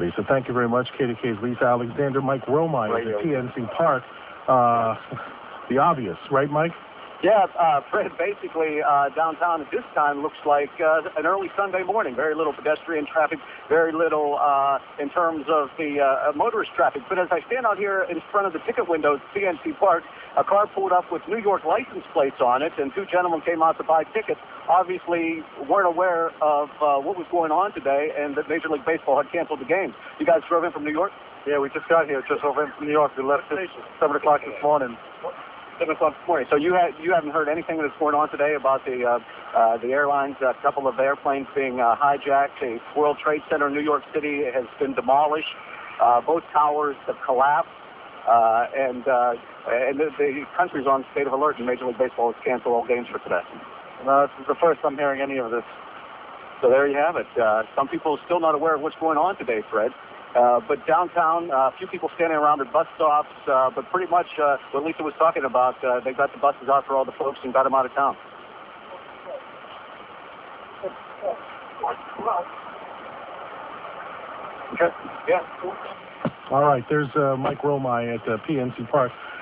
community. So thank you very much, KDK's Lisa Alexander, Mike Romine at PNC Park. The obvious, right, Mike? Yeah, Fred, basically downtown at this time looks like an early Sunday morning. Very little pedestrian traffic, very little in terms of the motorist traffic. But as I stand out here in front of the ticket windows at PNC Park, a car pulled up with New York license plates on it, and two gentlemen came out to buy tickets. Obviously weren't aware of what was going on today, and that Major League Baseball had canceled the game. You guys drove in from New York? Yeah, we just got here, just over in New York. We left at 7 o'clock this morning. 7 o'clock this morning. So you haven't heard anything that's going on today about the airlines? A couple of airplanes being hijacked. The World Trade Center in New York City has been demolished. Both towers have collapsed. And the country's on state of alert, and Major League Baseball has canceled all games for today. No, this is the first I'm hearing any of this. So there you have it. Some people are still not aware of what's going on today, Fred. But downtown, a few people standing around at bus stops, but pretty much what Lisa was talking about, they got the buses out for all the folks and got them out of town. Okay. Yeah. All right, there's Mike Romine at PNC Park.